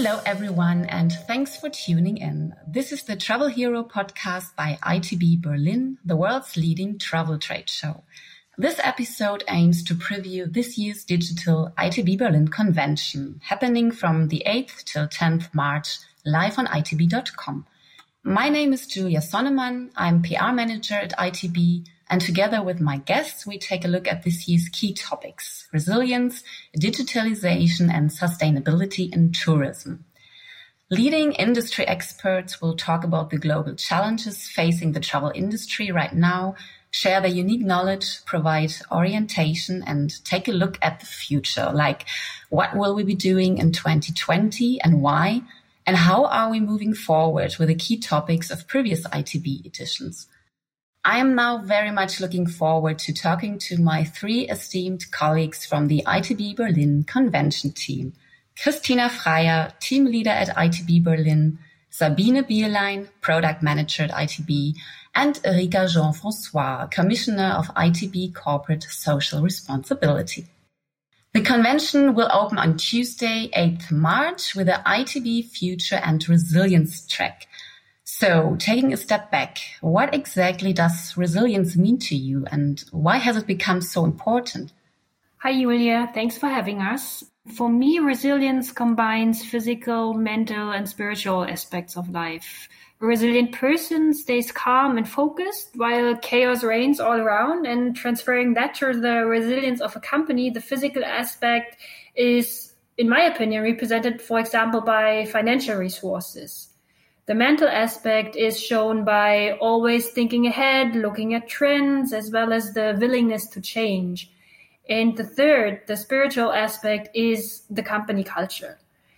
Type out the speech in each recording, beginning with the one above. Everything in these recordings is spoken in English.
Hello, everyone, and thanks for tuning in. This is the Travel Hero podcast by ITB Berlin, the world's leading travel trade show. This episode aims to preview this year's digital ITB Berlin convention, happening from the 8th till 10th March, live on itb.com. My name is Julia Sonnemann. I'm PR manager at ITB, and together with my guests, we take a look at this year's key topics: resilience, digitalization, and sustainability in tourism. Leading industry experts will talk about the global challenges facing the travel industry right now, share their unique knowledge, provide orientation, and take a look at the future, like what will we be doing in 2020 and why, and how are we moving forward with the key topics of previous ITB editions. I am now very much looking forward to talking to my three esteemed colleagues from the ITB Berlin convention team: Christina Freier, team leader at ITB Berlin, Sabine Bierlein, product manager at ITB, and Erika Jean-François, commissioner of ITB Corporate Social Responsibility. The convention will open on Tuesday, 8th March, with the ITB Future and Resilience track. So, taking a step back, what exactly does resilience mean to you, and why has it become so important? Hi, Julia. Thanks for having us. For me, resilience combines physical, mental, and spiritual aspects of life. A resilient person stays calm and focused while chaos reigns all around, and transferring that to the resilience of a company, the physical aspect is, in my opinion, represented, for example, by financial resources. The mental aspect is shown by always thinking ahead, looking at trends, as well as the willingness to change. And the third, the spiritual aspect, is the company culture.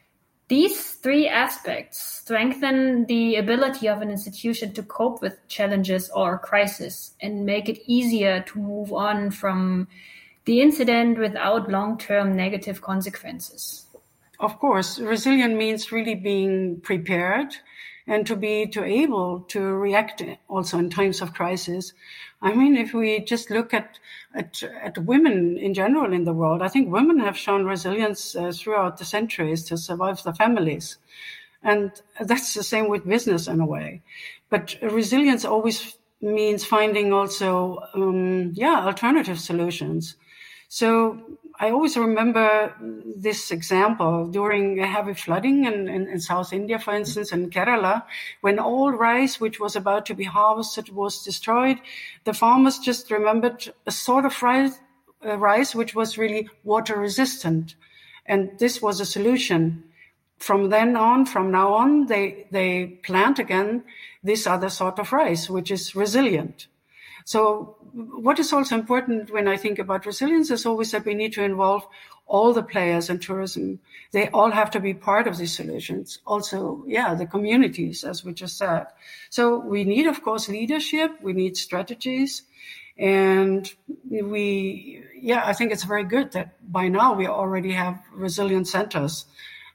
These three aspects strengthen the ability of an institution to cope with challenges or crisis and make it easier to move on from the incident without long-term negative consequences. Of course, resilient means really being prepared and to be able to react also in times of crisis. I mean, if we just look at women in general in the world, I think women have shown resilience throughout the centuries to survive their families. And that's the same with business in a way. But resilience always means finding also, alternative solutions. So I always remember this example during heavy flooding in South India, for instance, in Kerala, when all rice which was about to be harvested was destroyed. The farmers just remembered a sort of rice which was really water resistant. And this was a solution. From now on, they plant again this other sort of rice, which is resilient. So what is also important when I think about resilience is always that we need to involve all the players in tourism. They all have to be part of these solutions. Also, the communities, as we just said. So we need, of course, leadership. We need strategies. And I think it's very good that by now we already have resilient centers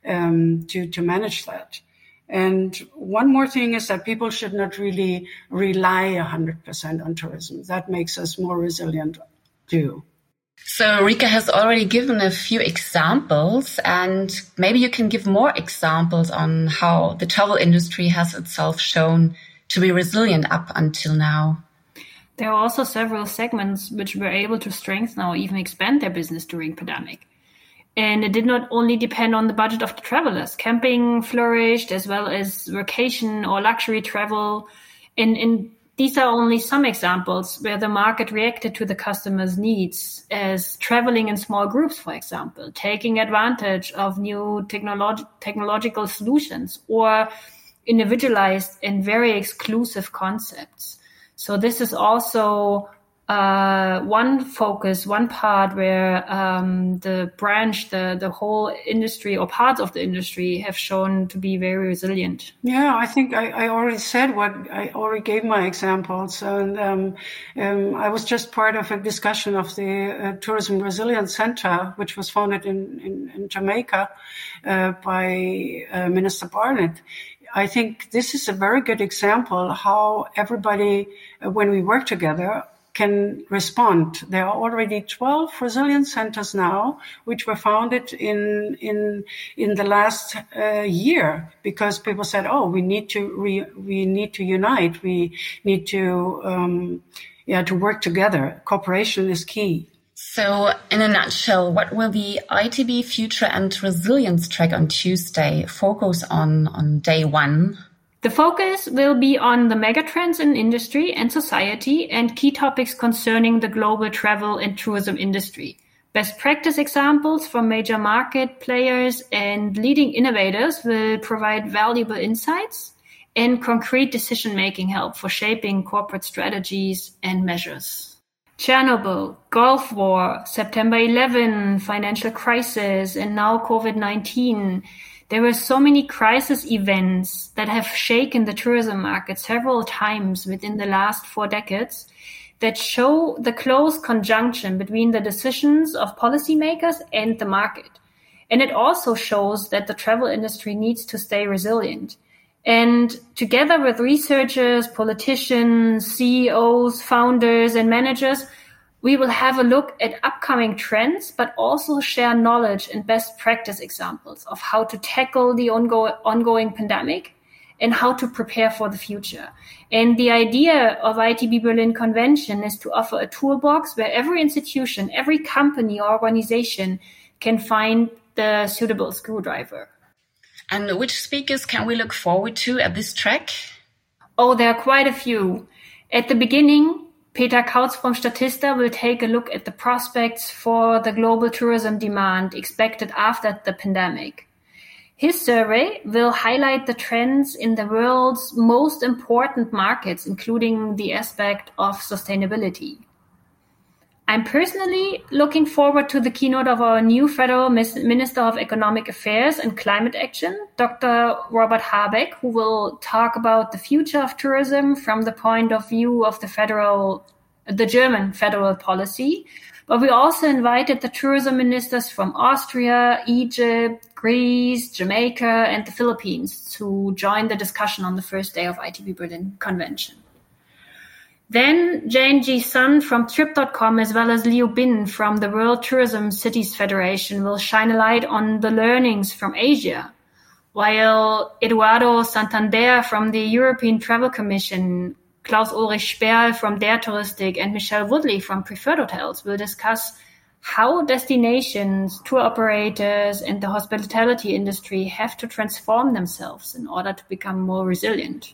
to manage that. And one more thing is that people should not really rely 100% on tourism. That makes us more resilient too. So Rika has already given a few examples, and maybe you can give more examples on how the travel industry has itself shown to be resilient up until now. There are also several segments which were able to strengthen or even expand their business during pandemic. And it did not only depend on the budget of the travelers. Camping flourished, as well as vacation or luxury travel. And these are only some examples where the market reacted to the customer's needs, as traveling in small groups, for example, taking advantage of new technological solutions, or individualized and very exclusive concepts. So this is also one focus, one part where the whole industry or parts of the industry have shown to be very resilient. Yeah, I think I already said I already gave my examples. And I was just part of a discussion of the Tourism Resilience Center, which was founded in Jamaica by Minister Barnett. I think this is a very good example how everybody, when we work together, can respond. There are already 12 resilience centers now, which were founded in the last year, because people said, "Oh, we need to unite. We need to to work together. Cooperation is key." So, in a nutshell, what will the ITB Future and Resilience track on Tuesday focus on day one? The focus will be on the megatrends in industry and society and key topics concerning the global travel and tourism industry. Best practice examples from major market players and leading innovators will provide valuable insights and concrete decision-making help for shaping corporate strategies and measures. Chernobyl, Gulf War, September 11, financial crisis, and now COVID-19. There were so many crisis events that have shaken the tourism market several times within the last 4 decades that show the close conjunction between the decisions of policymakers and the market. And it also shows that the travel industry needs to stay resilient. And together with researchers, politicians, CEOs, founders, and managers, we will have a look at upcoming trends, but also share knowledge and best practice examples of how to tackle the ongoing pandemic and how to prepare for the future. And the idea of ITB Berlin Convention is to offer a toolbox where every institution, every company or organization can find the suitable screwdriver. And which speakers can we look forward to at this track? Oh, there are quite a few. At the beginning, Peter Kautz from Statista will take a look at the prospects for the global tourism demand expected after the pandemic. His survey will highlight the trends in the world's most important markets, including the aspect of sustainability. I'm personally looking forward to the keynote of our new Federal Minister of Economic Affairs and Climate Action, Dr. Robert Habeck, who will talk about the future of tourism from the point of view of the German federal policy. But we also invited the tourism ministers from Austria, Egypt, Greece, Jamaica, and the Philippines to join the discussion on the first day of ITB Berlin Convention. Then Jane G. Sun from Trip.com as well as Liu Bin from the World Tourism Cities Federation will shine a light on the learnings from Asia, while Eduardo Santander from the European Travel Commission, Klaus-Ulrich Sperl from Der Touristik, and Michelle Woodley from Preferred Hotels will discuss how destinations, tour operators, and the hospitality industry have to transform themselves in order to become more resilient.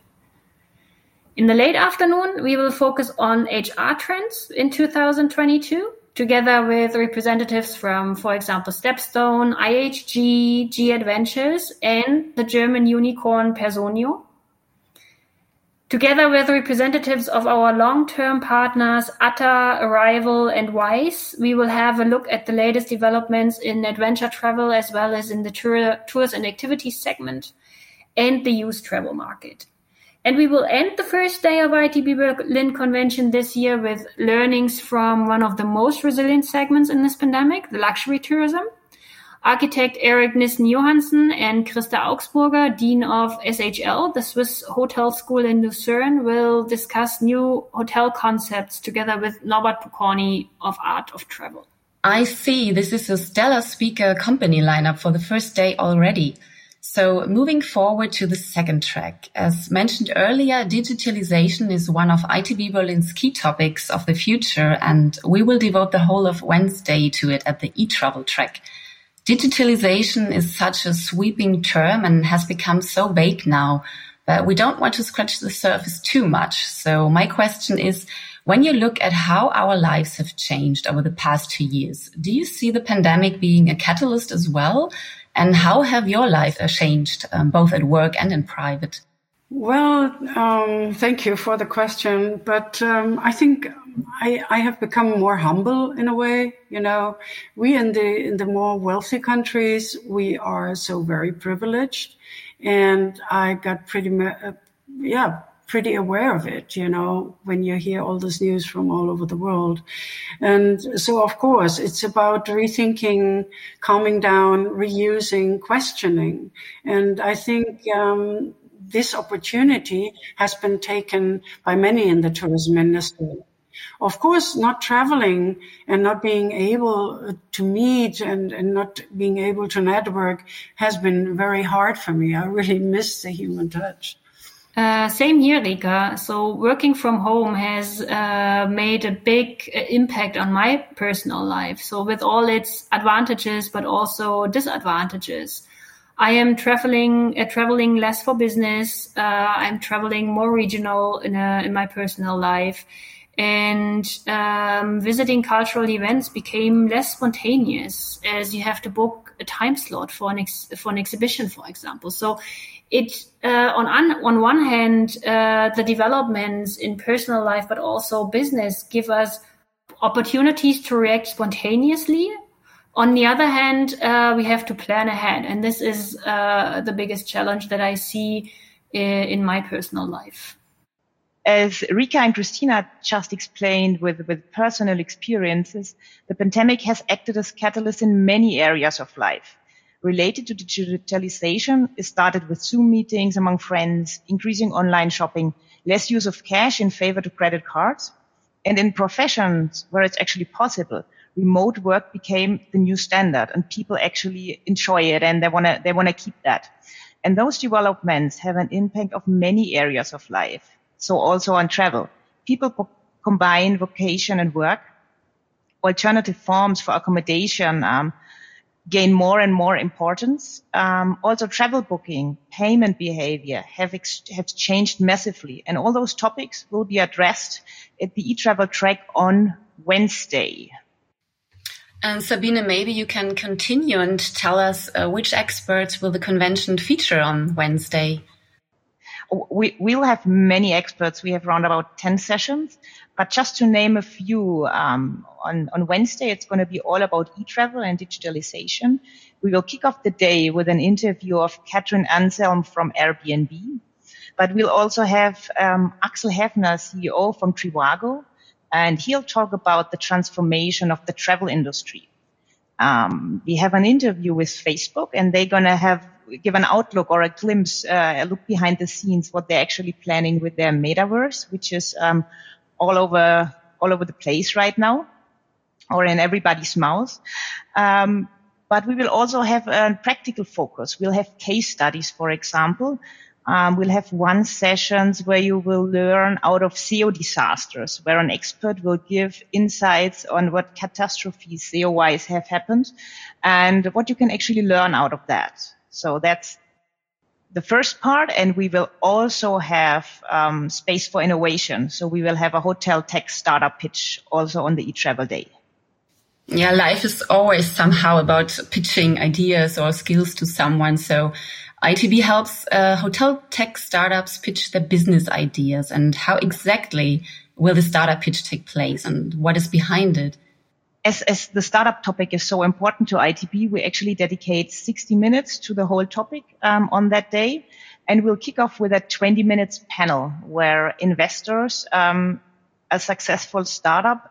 In the late afternoon, we will focus on HR trends in 2022, together with representatives from, for example, Stepstone, IHG, G Adventures, and the German unicorn Personio. Together with representatives of our long-term partners, ATA, Arrival, and Wise, we will have a look at the latest developments in adventure travel as well as in the tours and activities segment and the youth travel market. And we will end the first day of ITB Berlin Convention this year with learnings from one of the most resilient segments in this pandemic, the luxury tourism. Architect Erik Nissen-Johansen and Christa Augsburger, Dean of SHL, the Swiss Hotel School in Lucerne, will discuss new hotel concepts together with Norbert Pokorny of Art of Travel. I see. This is a stellar speaker company lineup for the first day already. So moving forward to the second track, as mentioned earlier, digitalization is one of ITB Berlin's key topics of the future, and we will devote the whole of Wednesday to it at the e-travel track. Digitalization is such a sweeping term and has become so vague now, but we don't want to scratch the surface too much. So my question is, when you look at how our lives have changed over the past 2 years, do you see the pandemic being a catalyst as well? And how have your life changed, both at work and in private? Well, thank you for the question. But I think I have become more humble in a way. You know, we in the more wealthy countries, we are so very privileged. And I got pretty aware of it, you know, when you hear all this news from all over the world. And so, of course, it's about rethinking, calming down, reusing, questioning. And I think this opportunity has been taken by many in the tourism industry. Of course, not traveling and not being able to meet and not being able to network has been very hard for me. I really miss the human touch. Same here, Rika. So working from home has made a big impact on my personal life. So with all its advantages, but also disadvantages. I am traveling less for business. I'm traveling more regional in my personal life. And visiting cultural events became less spontaneous, as you have to book a time slot for an exhibition, for example. So it on one hand, the developments in personal life, but also business, give us opportunities to react spontaneously. On the other hand, we have to plan ahead, and this is the biggest challenge that I see in my personal life. As Rika and Christina just explained with personal experiences, the pandemic has acted as catalyst in many areas of life. Related to digitalization, it started with Zoom meetings among friends, increasing online shopping, less use of cash in favor to credit cards. And in professions where it's actually possible, remote work became the new standard, and people actually enjoy it and they wanna keep that. And those developments have an impact of many areas of life. So also on travel. People combine vocation and work. Alternative forms for accommodation gain more and more importance. Also travel booking, payment behavior have changed massively. And all those topics will be addressed at the eTravel track on Wednesday. And Sabine, maybe you can continue and tell us which experts will the convention feature on Wednesday? We'll have many experts. We have around about 10 sessions, but just to name a few, on Wednesday, it's going to be all about eTravel and digitalization. We will kick off the day with an interview of Katrin Anselm from Airbnb, but we'll also have Axel Heffner, CEO from Trivago, and he'll talk about the transformation of the travel industry. We have an interview with Facebook, and they're going to give an outlook or a glimpse, a look behind the scenes, what they're actually planning with their metaverse, which is all over the place right now, or in everybody's mouth. But we will also have a practical focus. We'll have case studies, for example. We'll have one sessions where you will learn out of SEO disasters, where an expert will give insights on what catastrophes SEO-wise have happened and what you can actually learn out of that. So that's the first part, and we will also have space for innovation. So we will have a hotel tech startup pitch also on the eTravel day. Yeah, life is always somehow about pitching ideas or skills to someone. So ITB helps hotel tech startups pitch their business ideas. And how exactly will the startup pitch take place, and what is behind it? As the startup topic is so important to ITB, we actually dedicate 60 minutes to the whole topic on that day. And we'll kick off with a 20 minutes panel where investors, a successful startup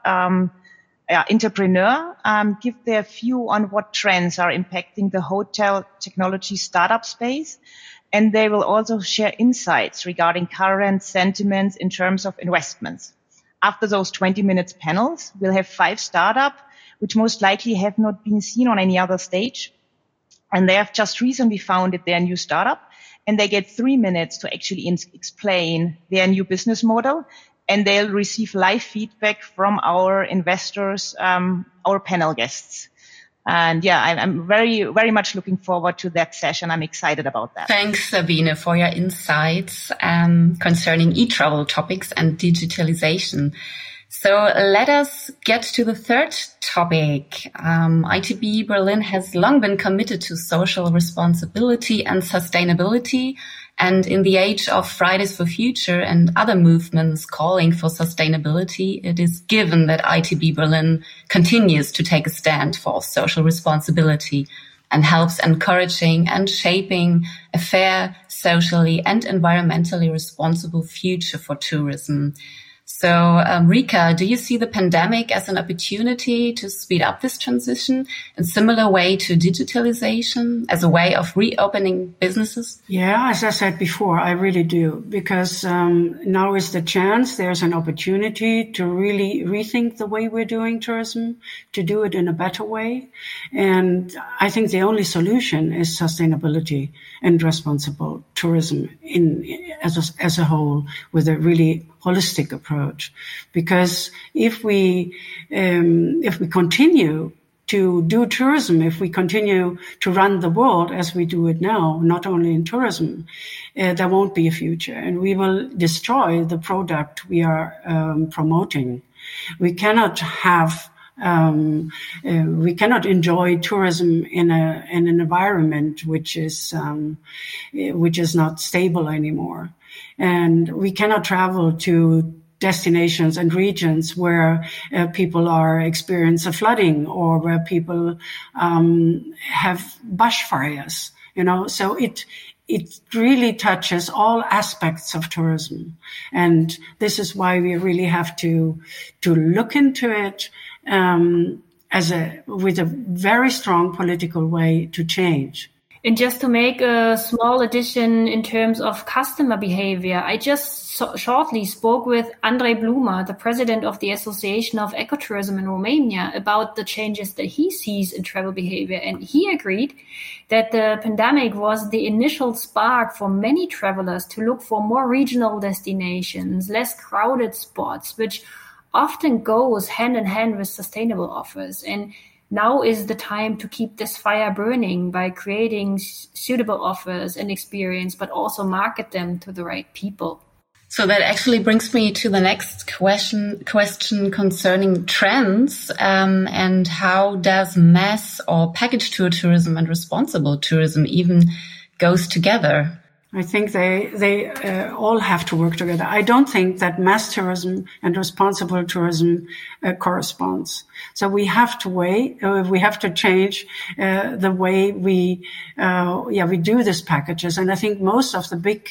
entrepreneur, give their view on what trends are impacting the hotel technology startup space. And they will also share insights regarding current sentiments in terms of investments. After those 20 minutes panels, we'll have 5 startups, which most likely have not been seen on any other stage. And they have just recently founded their new startup, and they get 3 minutes to actually explain their new business model. And they'll receive live feedback from our investors, our panel guests. And yeah, I'm very, very much looking forward to that session. I'm excited about that. Thanks, Sabine, for your insights concerning eTravel topics and digitalization. So let us get to the third topic. ITB Berlin has long been committed to social responsibility and sustainability. And in the age of Fridays for Future and other movements calling for sustainability, it is given that ITB Berlin continues to take a stand for social responsibility and helps encouraging and shaping a fair, socially and environmentally responsible future for tourism. So, Rika, do you see the pandemic as an opportunity to speed up this transition in similar way to digitalization, as a way of reopening businesses? Yeah, as I said before, I really do, because now is the chance, there's an opportunity to really rethink the way we're doing tourism, to do it in a better way. And I think the only solution is sustainability and responsible tourism as a whole, with a really holistic approach. Because if we continue to do tourism, if we continue to run the world as we do it now, not only in tourism, there won't be a future, and we will destroy the product we are promoting. We cannot have we cannot enjoy tourism in an environment which is not stable anymore. And we cannot travel to destinations and regions where people are experiencing flooding, or where people have bushfires, so it really touches all aspects of tourism. And this is why we really have to look into it with a very strong political way to change. And just to make a small addition in terms of customer behavior, I just shortly spoke with Andrei Bluma, the president of the Association of Ecotourism in Romania, about the changes that he sees in travel behavior. And he agreed that the pandemic was the initial spark for many travelers to look for more regional destinations, less crowded spots, which often goes hand in hand with sustainable offers. And now is the time to keep this fire burning by creating suitable offers and experience, but also market them to the right people. So that actually brings me to the next question concerning trends, and how does mass or package tour tourism and responsible tourism even goes together? I think they all have to work together. I don't think that mass tourism and responsible tourism corresponds. So we have to change the way we do these packages. And I think most of the big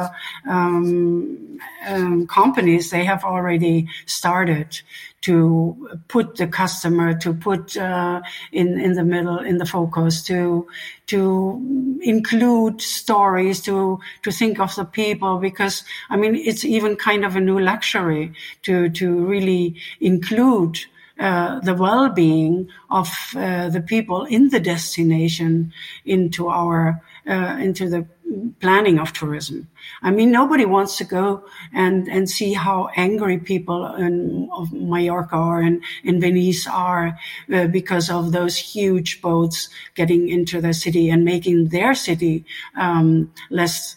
companies, they have already started to put the customer, to put in the middle, in the focus, to include stories, to think of the people, because it's even kind of a new luxury to really include the well-being of the people in the destination into the planning of tourism. Nobody wants to go and see how angry people of Mallorca or in Venice are because of those huge boats getting into the city and making their city less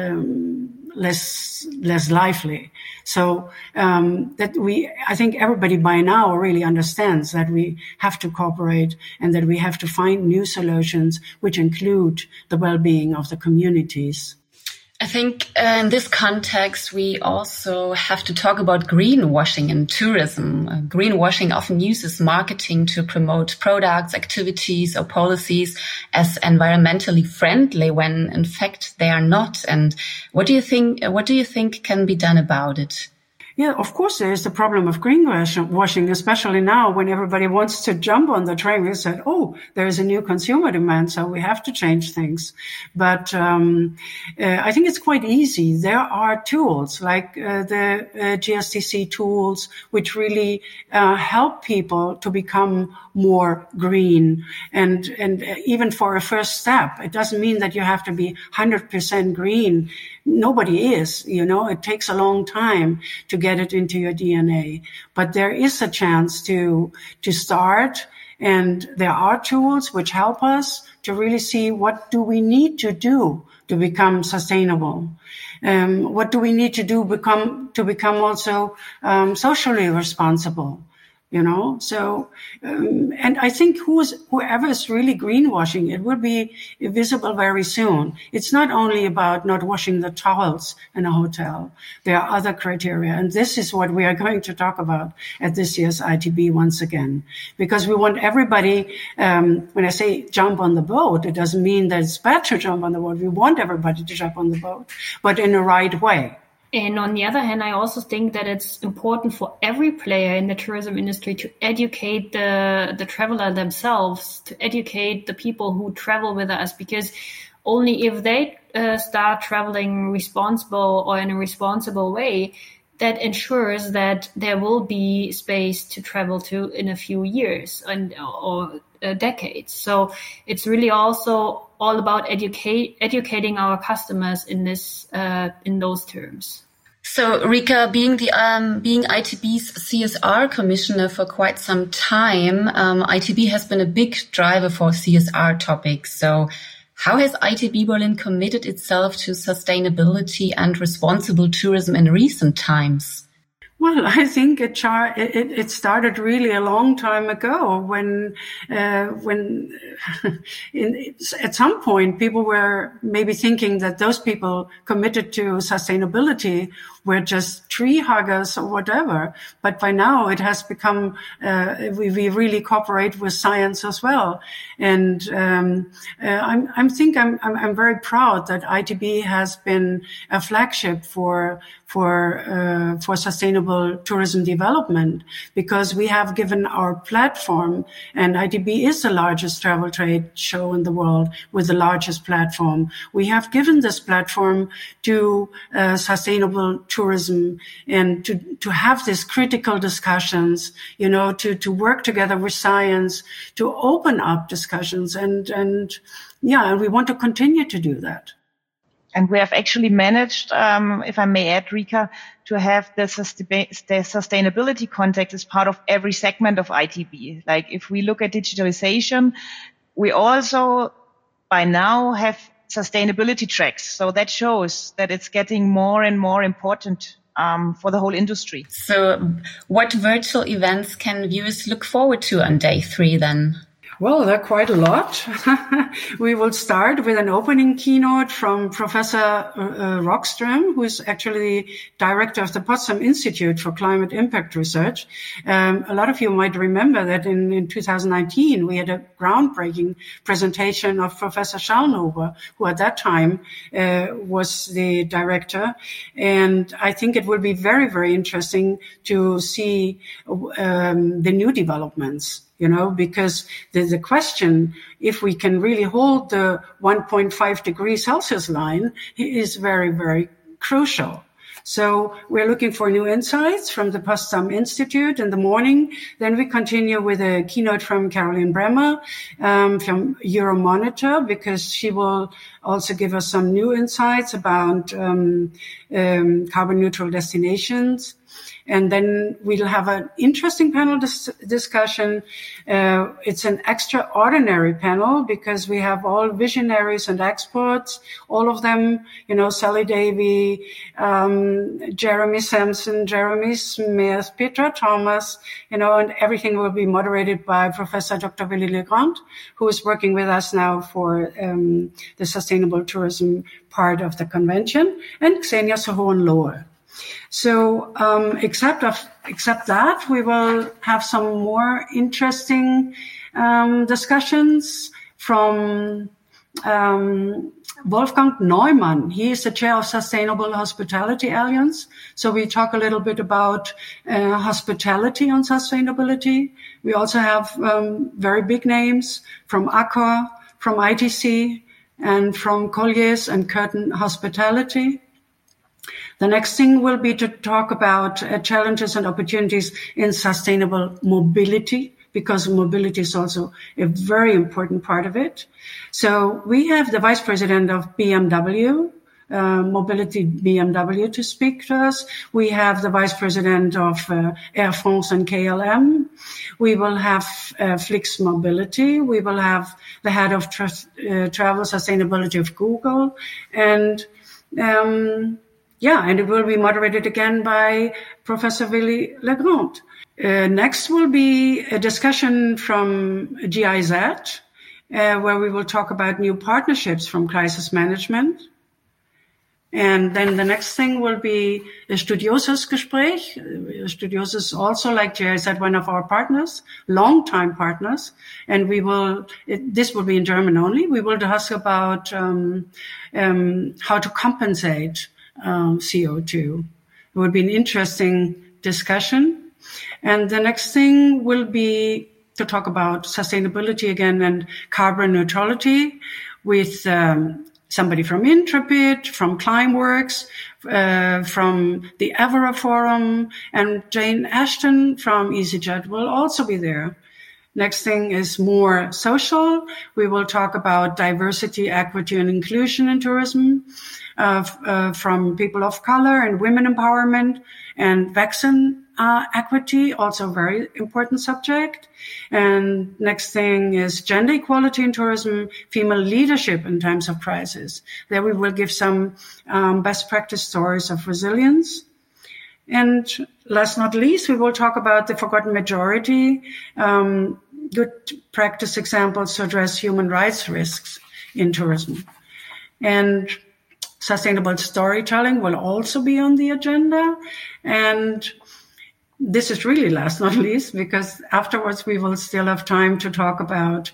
lively. So I think everybody by now really understands that we have to cooperate and that we have to find new solutions which include the well-being of the communities. I think in this context, we also have to talk about greenwashing in tourism. Greenwashing often uses marketing to promote products, activities, or policies as environmentally friendly when in fact they are not. And what do you think can be done about it? Yeah, of course, there is the problem of greenwashing, especially now when everybody wants to jump on the train. We said, there is a new consumer demand, so we have to change things. But I think it's quite easy. There are tools like the GSTC tools, which really help people to become more green. And even for a first step, it doesn't mean that you have to be 100% green. Nobody is, it takes a long time to get it into your DNA, but there is a chance to start. And there are tools which help us to really see what do we need to do to become sustainable. What do we need to do to become also socially responsible? So, and I think whoever is really greenwashing, it will be visible very soon. It's not only about not washing the towels in a hotel. There are other criteria. And this is what we are going to talk about at this year's ITB once again, because we want everybody, when I say jump on the boat, it doesn't mean that it's bad to jump on the boat. We want everybody to jump on the boat, but in the right way. And on the other hand, I also think that it's important for every player in the tourism industry to educate the traveler themselves, to educate the people who travel with us, because only if they start traveling responsible or in a responsible way, that ensures that there will be space to travel to in a few years or decades. So it's really also all about educating our customers in those terms. So Rika, being ITB's CSR commissioner for quite some time, ITB has been a big driver for CSR topics. So how has ITB Berlin committed itself to sustainability and responsible tourism in recent times? Well, I think it started really a long time ago when at some point people were maybe thinking that those people committed to sustainability were just tree huggers or whatever. But by now it has become, we really cooperate with science as well. And, I'm very proud that ITB has been a flagship for sustainable tourism development, because we have given our platform, and ITB is the largest travel trade show in the world with the largest platform. We have given this platform to sustainable tourism and to have these critical discussions, to work together with science, to open up discussions. And we want to continue to do that. And we have actually managed, if I may add, Rika, to have the sustainability context as part of every segment of ITB. Like if we look at digitalization, we also by now have sustainability tracks. So that shows that it's getting more and more important for the whole industry. So what virtual events can viewers look forward to on day 3 then? Well, there are quite a lot. We will start with an opening keynote from Professor Rockström, who is actually director of the Potsdam Institute for Climate Impact Research. A lot of you might remember that in 2019, we had a groundbreaking presentation of Professor Schallnhuber, who at that time was the director. And I think it will be very, very interesting to see the new developments. Because there's a question, if we can really hold the 1.5 degrees Celsius line, is very, very crucial. So we're looking for new insights from the Potsdam Institute in the morning. Then we continue with a keynote from Caroline Bremer, from Euromonitor, because she will also give us some new insights about, carbon neutral destinations. And then we'll have an interesting panel discussion. It's an extraordinary panel because we have all visionaries and experts, all of them, Sally Davy, Jeremy Sampson, Jeremy Smith, Petra Thomas, and everything will be moderated by Professor Dr. Willy Legrand, who is working with us now for the sustainable tourism part of the convention, and Xenia Sohoon-Lohe. So, except that, we will have some more interesting discussions from Wolfgang Neumann. He is the chair of Sustainable Hospitality Alliance. So we talk a little bit about hospitality and sustainability. We also have very big names from Accor, from ITC, and from Colliers and Curtin Hospitality. The next thing will be to talk about challenges and opportunities in sustainable mobility, because mobility is also a very important part of it. So we have the vice president of BMW, Mobility BMW, to speak to us. We have the vice president of Air France and KLM. We will have Flix Mobility. We will have the head of travel sustainability of Google. And and it will be moderated again by Professor Willy Legrand. Next will be a discussion from GIZ, where we will talk about new partnerships from crisis management. And then the next thing will be a Studiosus Gespräch. Studiosus is also, like GIZ, one of our partners, long-time partners. And this will be in German only. We will discuss about how to compensate CO2. It would be an interesting discussion. And the next thing will be to talk about sustainability again and carbon neutrality with somebody from Intrepid, from Climeworks, from the Evora Forum, and Jane Ashton from EasyJet will also be there. Next thing is more social. We will talk about diversity, equity, and inclusion in tourism from people of color and women empowerment and vaccine equity, also a very important subject. And next thing is gender equality in tourism, female leadership in times of crisis. There we will give some best practice stories of resilience. And last not least, we will talk about the forgotten majority, good practice examples to address human rights risks in tourism. And sustainable storytelling will also be on the agenda. And this is really last not least, because afterwards we will still have time to talk about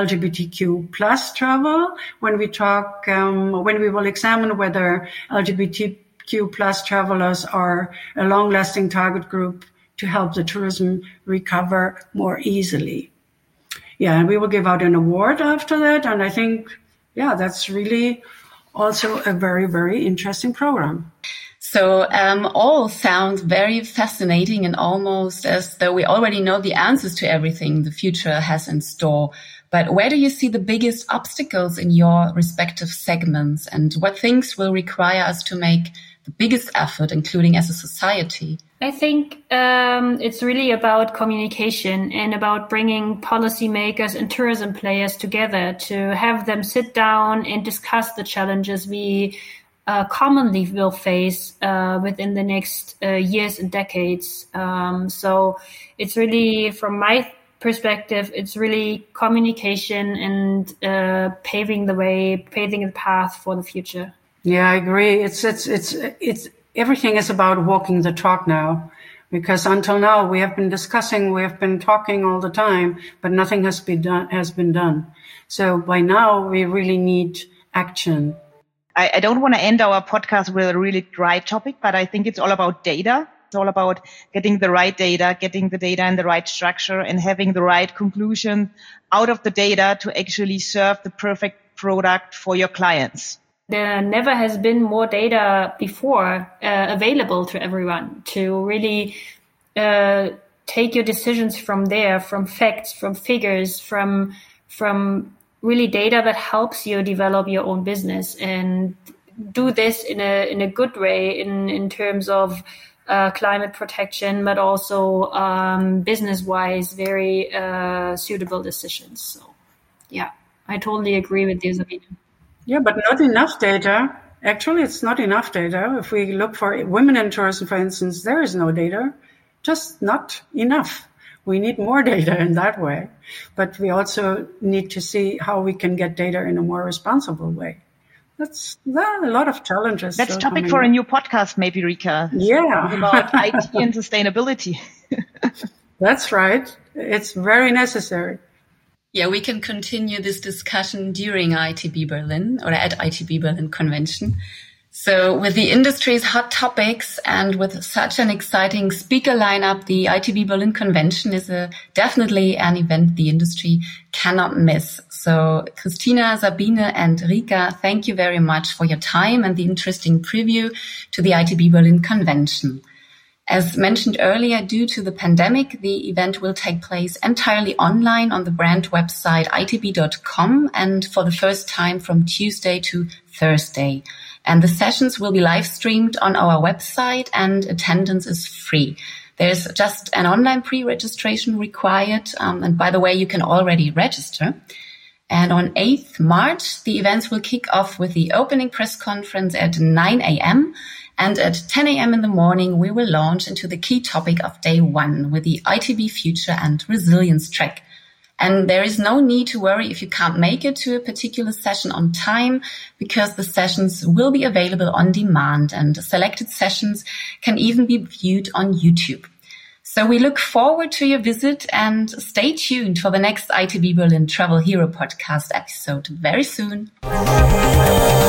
LGBTQ plus travel when we talk, when we will examine whether LGBTQ plus travelers are a long-lasting target group to help the tourism recover more easily. Yeah, and we will give out an award after that. And I think, yeah, that's really also a very, very interesting program. So all sounds very fascinating and almost as though we already know the answers to everything the future has in store. But where do you see the biggest obstacles in your respective segments, and what things will require us to make the biggest effort, including as a society? I think it's really about communication and about bringing policymakers and tourism players together to have them sit down and discuss the challenges we commonly will face within the next years and decades. So it's really, from my perspective, it's really communication and paving the path for the future. Yeah, I agree. It's everything is about walking the talk now, because until now we have been discussing, we have been talking all the time, but nothing has been done. So by now we really need action. I don't want to end our podcast with a really dry topic, but I think it's all about data. It's all about getting the right data, getting the data in the right structure, and having the right conclusion out of the data to actually serve the perfect product for your clients. There never has been more data before available to everyone to really take your decisions from there, from facts, from figures, from really data that helps you develop your own business, and do this in a good way in terms of climate protection, but also business-wise, very suitable decisions. So, yeah, I totally agree with you, Sabine. Yeah, but not enough data. Actually, it's not enough data. If we look for women in tourism, for instance, there is no data, just not enough. We need more data in that way. But we also need to see how we can get data in a more responsible way. There are a lot of challenges. That's a topic for a new podcast, maybe, Rika. Yeah. About IT and sustainability. That's right. It's very necessary. Yeah, we can continue this discussion during ITB Berlin or at ITB Berlin Convention. So with the industry's hot topics and with such an exciting speaker lineup, the ITB Berlin Convention is definitely an event the industry cannot miss. So Christina, Sabine and Rika, thank you very much for your time and the interesting preview to the ITB Berlin Convention. As mentioned earlier, due to the pandemic, the event will take place entirely online on the brand website itb.com and for the first time from Tuesday to Thursday. And the sessions will be live streamed on our website and attendance is free. There's just an online pre-registration required. And by the way, you can already register. And on 8th March, the events will kick off with the opening press conference at 9 a.m. And at 10 a.m. in the morning, we will launch into the key topic of day one with the ITB Future and Resilience track. And there is no need to worry if you can't make it to a particular session on time, because the sessions will be available on demand and selected sessions can even be viewed on YouTube. So we look forward to your visit and stay tuned for the next ITB Berlin Travel Hero podcast episode very soon.